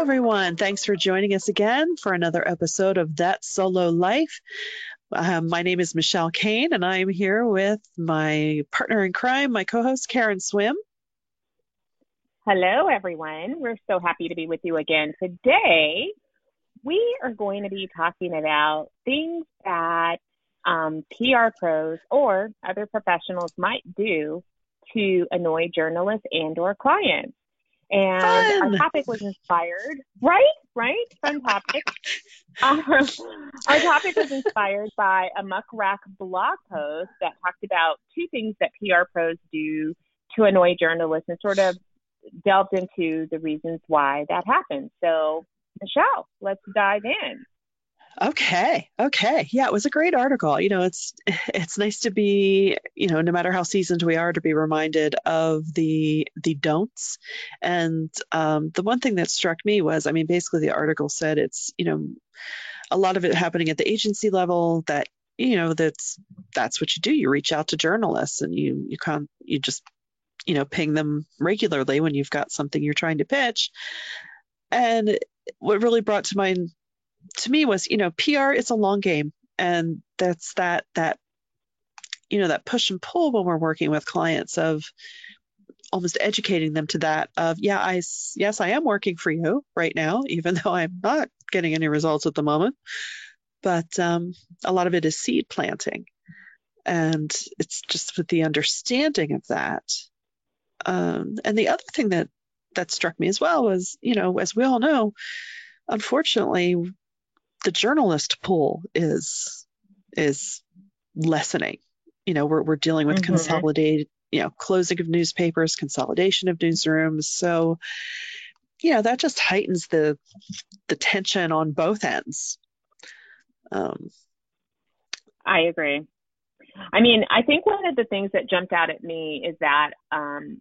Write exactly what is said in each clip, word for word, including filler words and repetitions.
everyone. Thanks for joining us again for another episode of That Solo Life. Um, my name is Michelle Kane, and I am here with my partner in crime, my co-host, Karen Swim. Hello, everyone. We're so happy to be with you again. Today, we are going to be talking about things that um, P R pros or other professionals might do to annoy journalists and or clients. And Fun. Our topic was inspired, right? Right? Fun topic. Um, our topic was inspired by a Muck Rack blog post that talked about two things that P R pros do to annoy journalists and sort of delved into the reasons why that happens. So, Michelle, let's dive in. Okay. Okay. Yeah, it was a great article. You know, it's it's nice to be, you know, no matter how seasoned we are, to be reminded of the the don'ts. And um, the one thing that struck me was, I mean, basically the article said it's, you know, a lot of it happening at the agency level. That, you know, that's that's what you do. You reach out to journalists and you you can't you just, you know, ping them regularly when you've got something you're trying to pitch. And what really brought to mind to me was, you know, P R, it's a long game. And that's that, that, you know, that push and pull when we're working with clients of almost educating them to that of, yeah, I, yes, I am working for you right now, even though I'm not getting any results at the moment. But um, a lot of it is seed planting. And it's just with the understanding of that. Um, and the other thing that, that struck me as well was, you know, as we all know, unfortunately, the journalist pool is is lessening. You know, we're we're dealing with Mm-hmm. consolidated, you know, closing of newspapers, consolidation of newsrooms. So, you know, that just heightens the the tension on both ends. Um, I agree. I mean, I think one of the things that jumped out at me is that um,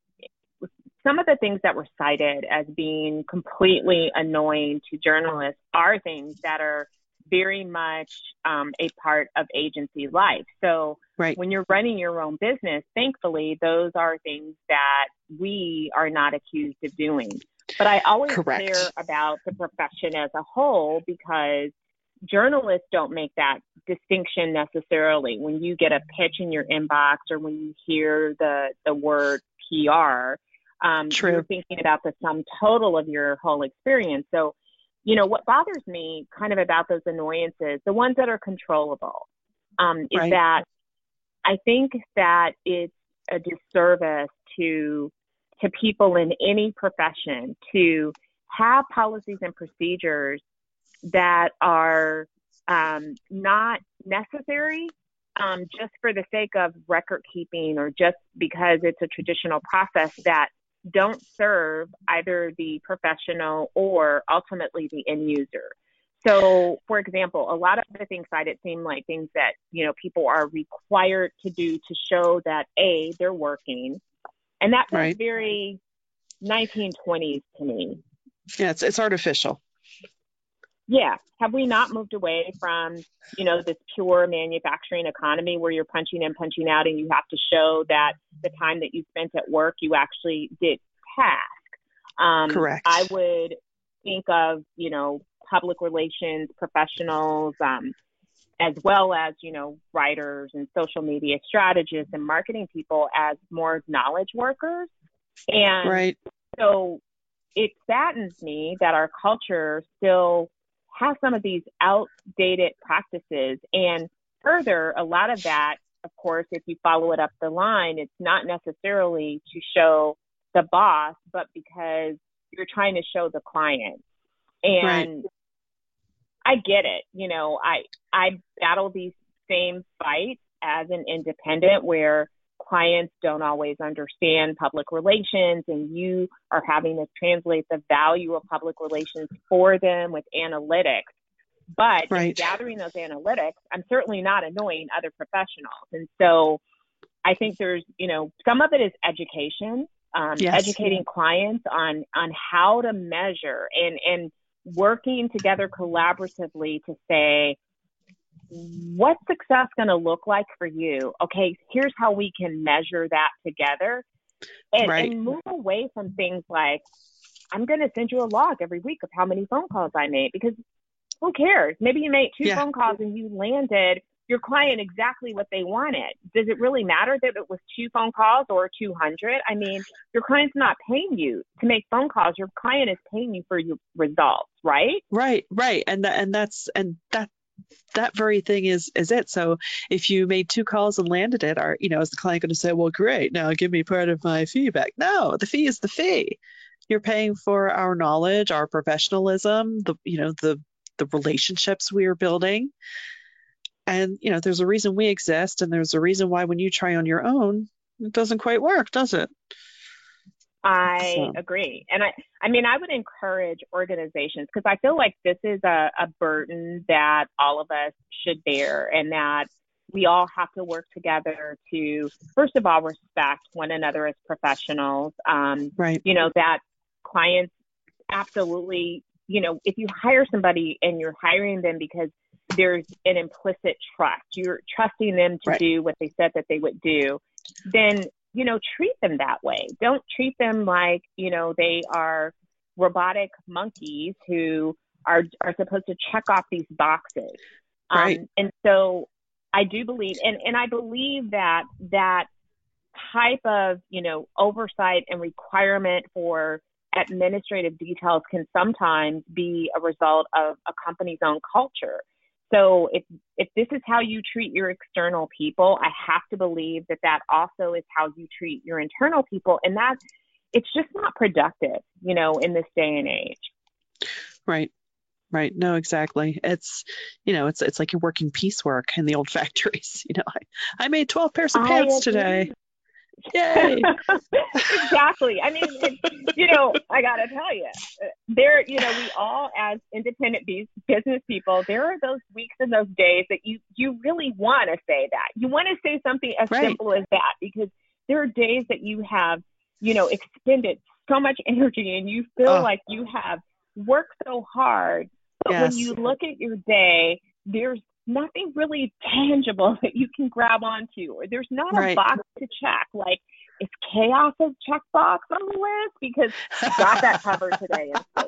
some of the things that were cited as being completely annoying to journalists are things that are very much um, a part of agency life. So right. When you're running your own business, thankfully, those are things that we are not accused of doing. But I always Correct. care about the profession as a whole because journalists don't make that distinction necessarily. When you get a pitch in your inbox or when you hear the, the word P R, Um, True. You're thinking about the sum total of your whole experience. So, you know, what bothers me kind of about those annoyances, the ones that are controllable, um, is Right. that I think that it's a disservice to to people in any profession to have policies and procedures that are um, not necessary um, just for the sake of record keeping or just because it's a traditional process that don't serve either the professional or ultimately the end user. So, for example, a lot of the things cited seem like things that, you know, people are required to do to show that, A, they're working. And that feels Right. very nineteen twenties to me. Yeah, it's it's artificial. Yeah. Have we not moved away from, you know, this pure manufacturing economy where you're punching in, punching out, and you have to show that the time that you spent at work, you actually did task? Um, Correct. I would think of, you know, public relations professionals, um, as well as, you know, writers and social media strategists and marketing people as more knowledge workers. And Right. so it saddens me that our culture still has some of these outdated practices. And further, a lot of that, of course, if you follow it up the line, it's not necessarily to show the boss, but because you're trying to show the client. And Right. I get it. You know, I, I battle these same fights as an independent where clients don't always understand public relations and you are having to translate the value of public relations for them with analytics. But in Right. gathering those analytics, I'm certainly not annoying other professionals. And so I think there's, you know, some of it is education, um, Yes. educating clients on, on how to measure and, and working together collaboratively to say, what's success going to look like for you? Okay, here's how we can measure that together and, Right. and move away from things like, I'm going to send you a log every week of how many phone calls I made, because who cares? Maybe you made two Yeah. phone calls and you landed your client exactly what they wanted. Does it really matter that it was two phone calls or two hundred? I mean, your client's not paying you to make phone calls. Your client is paying you for your results, right? Right, right. And that, and that's, and that, that very thing is, is it. So if you made two calls and landed it, are, you know, is the client going to say, well, great, now give me part of my fee back? No, the fee is the fee. You're paying for our knowledge, our professionalism, the, you know, the, the relationships we are building. And, you know, there's a reason we exist, and there's a reason why when you try on your own, it doesn't quite work, does it? I So, agree. And I, I mean, I would encourage organizations, because I feel like this is a, a burden that all of us should bear, and that we all have to work together to, first of all, respect one another as professionals. Um, right, you know, that clients absolutely, you know, if you hire somebody and you're hiring them because there's an implicit trust, you're trusting them to right, do what they said that they would do, then, you know, treat them that way. Don't treat them like, you know, they are robotic monkeys who are are supposed to check off these boxes. right, Um, and so I do believe, and, and I believe that that type of, you know, oversight and requirement for administrative details can sometimes be a result of a company's own culture. So if if this is how you treat your external people, I have to believe that that also is how you treat your internal people. And that it's just not productive, you know, in this day and age. right, right. No, exactly. It's, you know, it's it's like you're working piecework in the old factories. You know, I, I made twelve pairs of I pants agree. today. Yay. Exactly. I mean, it, you know, I got to tell you, there, you know, we all as independent business people, there are those weeks and those days that you, you really want to say that. You want to say something as Right. simple as that, because there are days that you have, you know, expended so much energy and you feel Oh, like you have worked so hard. But yes. when you look at your day, there's nothing really tangible that you can grab onto, or there's not Right. a box to check. Like, is chaos a checkbox on the list? Because got that covered today. Um,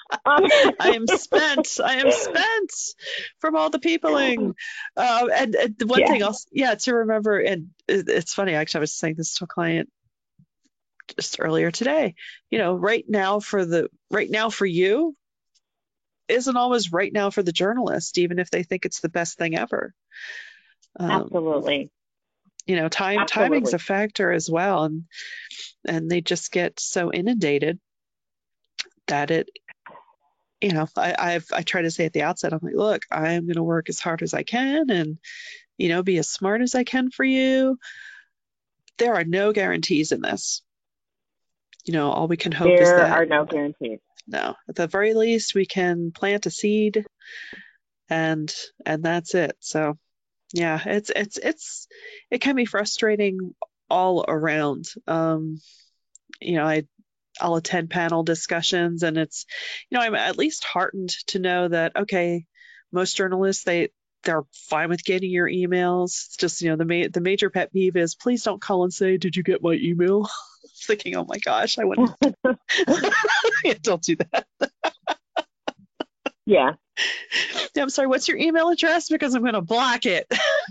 I am spent. I am spent from all the peopling. Uh, and, and the one Yeah. thing else, yeah, to remember, and it, it's funny, actually, I was saying this to a client just earlier today. You know, right now for the right now for you isn't always right now for the journalist, even if they think it's the best thing ever. Um, Absolutely. You know, time Absolutely. timing's a factor as well, and and they just get so inundated that it, you know, I I've I try to say at the outset, I'm like, look, I'm going to work as hard as I can, and you know, be as smart as I can for you. There are no guarantees in this. You know, all we can hope is There that are no guarantees. no, at the very least, we can plant a seed, and and that's it. So yeah, it's it's it's it can be frustrating all around. Um, you know, I I'll attend panel discussions, and it's, you know, I'm at least heartened to know that okay, most journalists they they're fine with getting your emails. It's just, you know, the ma- the major pet peeve is please don't call and say, did you get my email? Thinking, oh my gosh, I wouldn't. Yeah, don't do that. Yeah. Yeah, I'm sorry, what's your email address? Because I'm going to block it.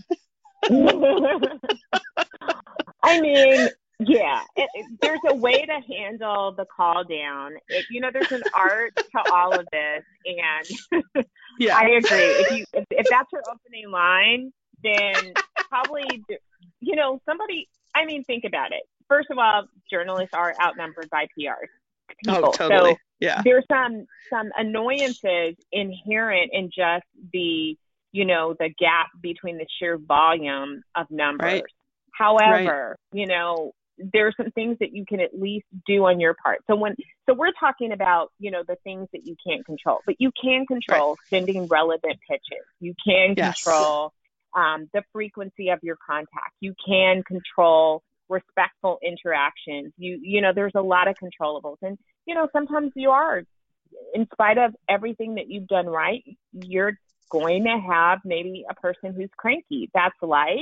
I mean, yeah, it, it, there's a way to handle the call down. It, you know, there's an art to all of this, and Yeah, I agree. If you if, if that's your opening line, then probably, you know, somebody. I mean, think about it. First of all, journalists are outnumbered by P Rs. People. oh, totally. So Yeah, there's some some annoyances inherent in just the, you know, the gap between the sheer volume of numbers. right. However, right. you know, there's some things that you can at least do on your part. So when so we're talking about, you know, the things that you can't control, but you can control right. sending relevant pitches. You can yes. control um, the frequency of your contact. You can control respectful interactions. You you know, there's a lot of controllables, and you know, sometimes you are, in spite of everything that you've done right, you're going to have maybe a person who's cranky. That's life.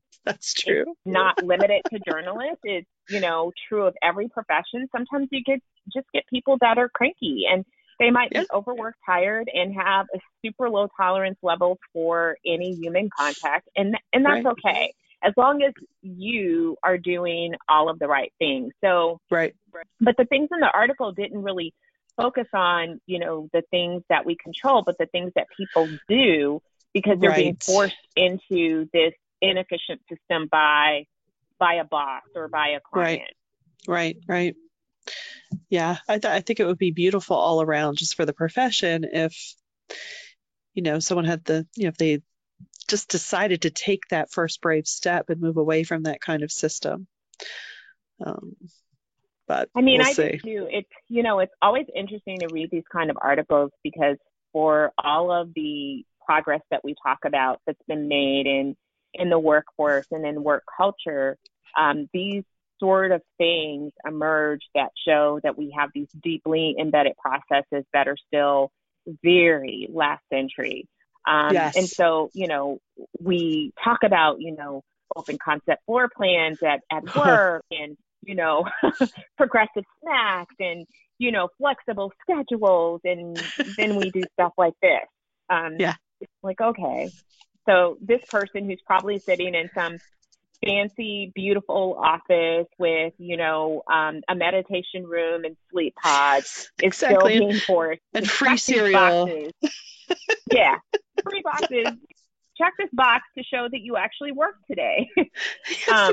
That's It's true. not limited to journalists. It's, you know, true of every profession. Sometimes you get just get people that are cranky, and they might Yeah. be overworked, tired, and have a super low tolerance level for any human contact. And, and that's Right. okay, as long as you are doing all of the right things. So, Right. but the things in the article didn't really focus on, you know, the things that we control, but the things that people do because they're being Right. forced into this inefficient system by by a boss or by a client. Right. Right. Right. Yeah. I, th- I think it would be beautiful all around just for the profession if, you know, someone had the, you know, if they just decided to take that first brave step and move away from that kind of system. Um, but I mean, we'll I do see. too. It's, you know, it's always interesting to read these kind of articles because for all of the progress that we talk about that's been made in in the workforce and in work culture, um, these sort of things emerge that show that we have these deeply embedded processes that are still very last century. Um, and Yes. so, you know, we talk about, you know, open concept floor plans at, at work and, you know, progressive snacks and, you know, flexible schedules. And then we do stuff like this. Um, Yeah. It's like, okay, so this person who's probably sitting in some fancy, beautiful office with, you know, um, a meditation room and sleep pod is Exactly. still being forced And to free check these cereal. boxes. Yeah, free boxes. Check this box to show that you actually worked today. Yes, um,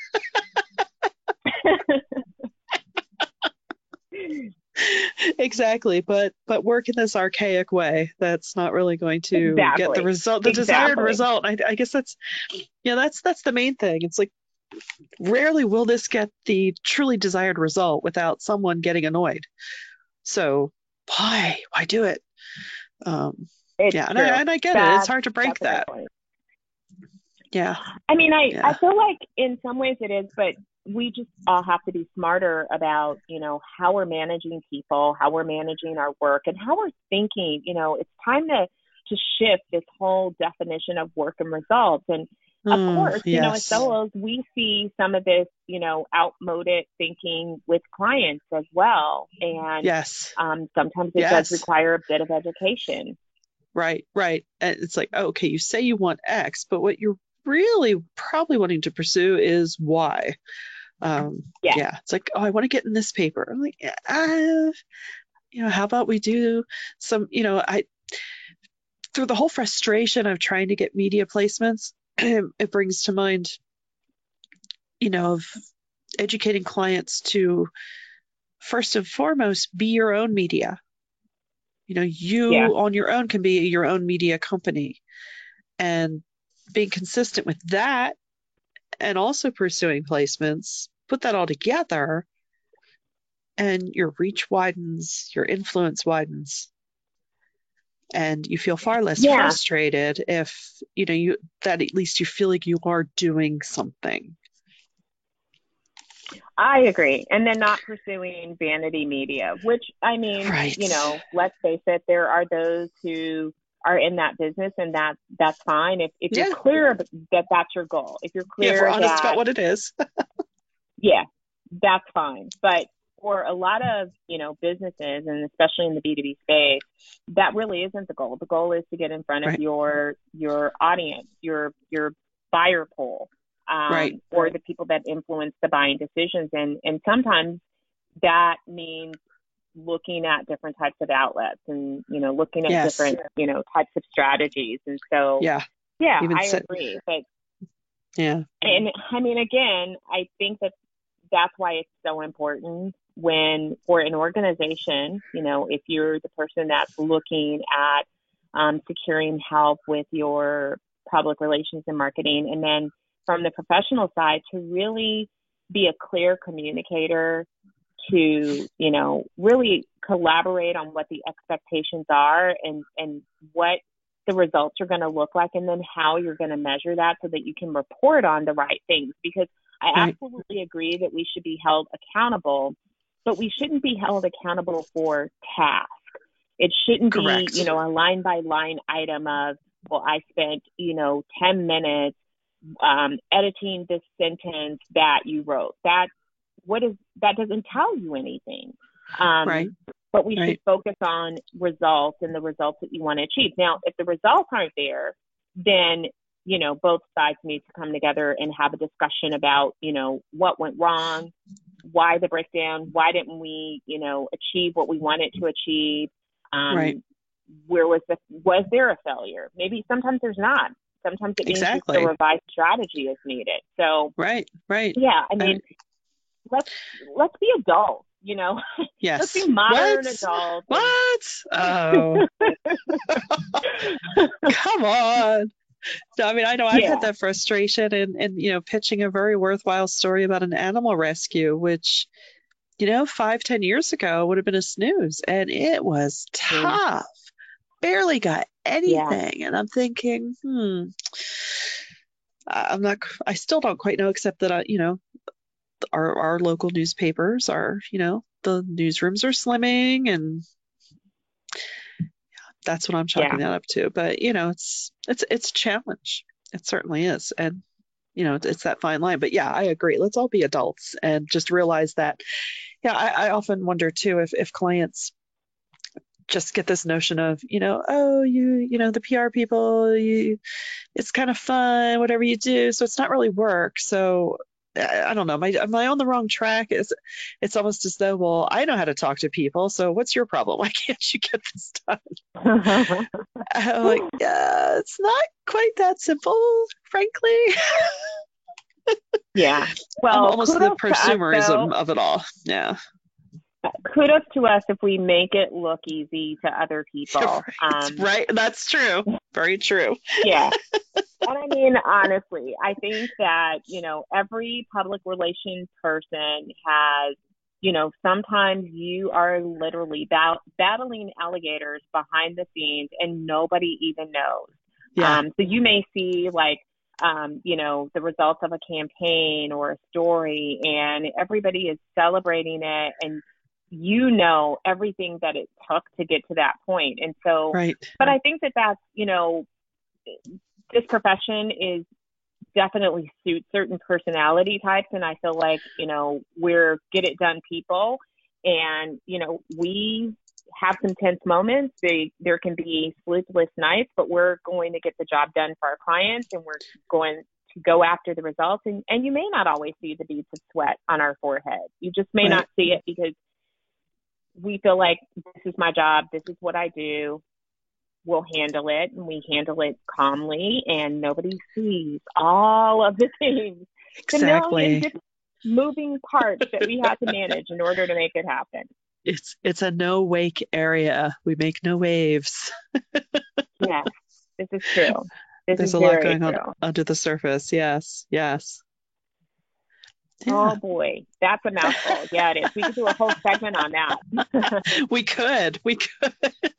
exactly. But but work in this archaic way that's not really going to get the exactly. result, the desired Exactly. result. I, I guess that's, yeah, that's that's the main thing. It's like rarely will this get the truly desired result without someone getting annoyed. So why why do it? Um, It's yeah, and true. I and I get it. It's That's, hard to break that's a good that. point. Yeah. I mean, I, I Yeah. feel like in some ways it is, but we just all have to be smarter about, you know, how we're managing people, how we're managing our work, and how we're thinking. You know, it's time to, to shift this whole definition of work and results. And of Mm, course, you know, as yes. fellows, we see some of this, you know, outmoded thinking with clients as well. And Yes. um, sometimes it Yes. does require a bit of education. Right. Right. And it's like, oh, okay, you say you want X, but what you're really probably wanting to pursue is Y. Um, Yeah. yeah. It's like, oh, I want to get in this paper. I'm like, uh, you know, how about we do some, you know, I, through the whole frustration of trying to get media placements, it brings to mind, you know, of educating clients to first and foremost be your own media. You know, you Yeah. on your own can be your own media company, and being consistent with that and also pursuing placements, put that all together and your reach widens, your influence widens, and you feel far less Yeah. frustrated if, you know, you that at least you feel like you are doing something. I agree. And then not pursuing vanity media, which, I mean, Right. you know, let's face it, there are those who are in that business, and that that's fine. If if Yeah. you're clear that that's your goal, if you're Yeah, if we're clear honest that, about what it is. yeah, that's fine. But for a lot of, you know, businesses, and especially in the B two B space, that really isn't the goal. The goal is to get in front of Right. your your audience, your your buyer pool, um, Right. or the people that influence the buying decisions. And and sometimes that means looking at different types of outlets and, you know, looking at Yes. different, you know, types of strategies. And so, Yeah. yeah, Even I sit- agree. But Yeah. and I mean, again, I think that that's why it's so important when for an organization, you know, if you're the person that's looking at um, securing help with your public relations and marketing, and then from the professional side to really be a clear communicator, to, you know, really collaborate on what the expectations are and, and what the results are going to look like, and then how you're going to measure that so that you can report on the right things. Because I Right. absolutely agree that we should be held accountable, but we shouldn't be held accountable for tasks. It shouldn't Correct. be, you know, a line by line item of, well, I spent, you know, ten minutes um, editing this sentence that you wrote. That what is that doesn't tell you anything. Um, Right. but we Right. should focus on results and the results that you want to achieve. Now, if the results aren't there, then you know both sides need to come together and have a discussion about you know what went wrong, why the breakdown, why didn't we you know achieve what we wanted to achieve. Um, Right. where was the was there a failure? Maybe sometimes there's not. Sometimes it means just Exactly. a revised strategy is needed. So Right. Right. yeah, I I mean, mean, let's let's be adults, you know. Let's yes. be modern What? adults. And What? Oh, come on. So, I mean, I know I've had yeah, that frustration in, in, you know, pitching a very worthwhile story about an animal rescue, which, you know, five, ten years ago would have been a snooze. And it was mm, tough. Barely got yeah, anything. And I'm thinking, hmm, I- I'm not, I still don't quite know, except that, I, you know, our, our local newspapers are, you know, the newsrooms are slimming, and that's what I'm chalking yeah, that up to. But, you know, it's, it's, it's a challenge. It certainly is. And, you know, it's that fine line. But yeah, I agree. Let's all be adults and just realize that. Yeah, I, I often wonder too if, if clients just get this notion of, you know, oh, you, you know, the P R people, you, it's kind of fun, whatever you do. So it's not really work. So I, I don't know. Am I, am I on the wrong track? It's, it's almost as though, well, I know how to talk to people. So what's your problem? Why can't you get this done? I'm like, yeah, it's not quite that simple, frankly. yeah. I'm Well, almost the kudos to us prosumerism though. of it all. Yeah. Kudos to us if we make it look easy to other people. Right. Um, Right. That's true. Very true. yeah. And I mean, honestly, I think that, you know, every public relations person has, you know, sometimes you are literally bat- battling alligators behind the scenes and nobody even knows. Yeah. Um, so you may see like, um, you know, the results of a campaign or a story and everybody is celebrating it and you know everything that it took to get to that point. And so, Right. but I think that that's, you know, this profession is definitely suits certain personality types. And I feel like, you know, we're get it done people. And, you know, we have some tense moments. They, there can be sleepless nights, but we're going to get the job done for our clients and we're going to go after the results. And, and you may not always see the beads of sweat on our forehead. You just may Right. not see it because we feel like this is my job. This is what I do. We'll handle it and we handle it calmly and nobody sees all of the things, the million Exactly. different moving parts that we have to manage in order to make it happen. It's it's a no wake area. We make no waves. Yes, this is true. This There's is a lot very going on true. under the surface. Yes. Yes. Oh Yeah. boy, that's a mouthful. Yeah, it is. We could do a whole segment on that. We could. We could.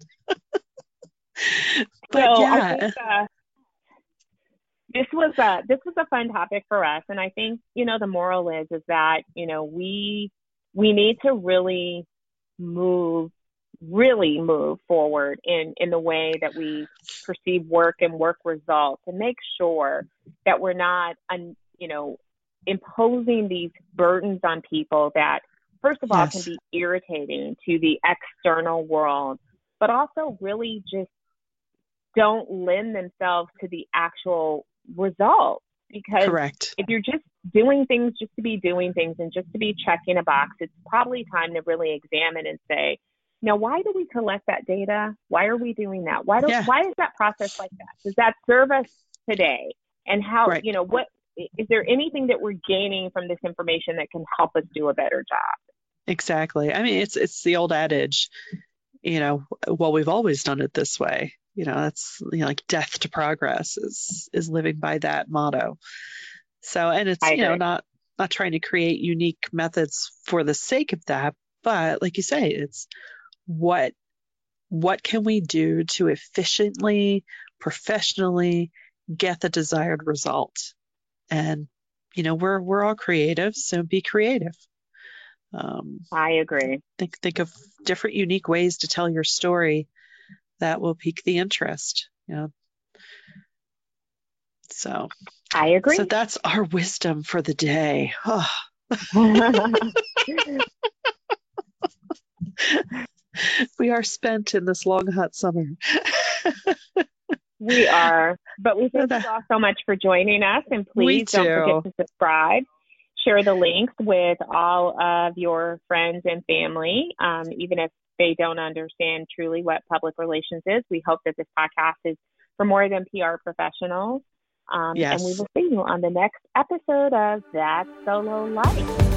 So But I yeah. think uh, this was a this was a fun topic for us, and I think you know the moral is is that you know we we need to really move really move forward in in the way that we perceive work and work results, and make sure that we're not un, you know imposing these burdens on people that first of all can Yes. be irritating to the external world, but also really just don't lend themselves to the actual results. Because Correct. if you're just doing things just to be doing things and just to be checking a box, it's probably time to really examine and say, now, why do we collect that data? Why are we doing that? Why do Yeah. why is that process like that? Does that serve us today? And how, Right. you know, what is there anything that we're gaining from this information that can help us do a better job? Exactly. I mean, it's it's the old adage, you know, well, we've always done it this way. You know, that's you know, like death to progress is is living by that motto. So, and it's, I you know, agree. not not trying to create unique methods for the sake of that, but like you say, it's what what can we do to efficiently, professionally get the desired result? And you know, we're we're all creative, so be creative. Um, I agree. think think of different unique ways to tell your story that will pique the interest. You know, So, I agree. so that's our wisdom for the day. Oh. We are spent in this long, hot summer. We are, but we thank you all so much for joining us, and please don't forget to subscribe. Share the links with all of your friends and family, um, even if they don't understand truly what public relations is. We hope that this podcast is for more than P R professionals. Um, yes. And we will see you on the next episode of That Solo Life.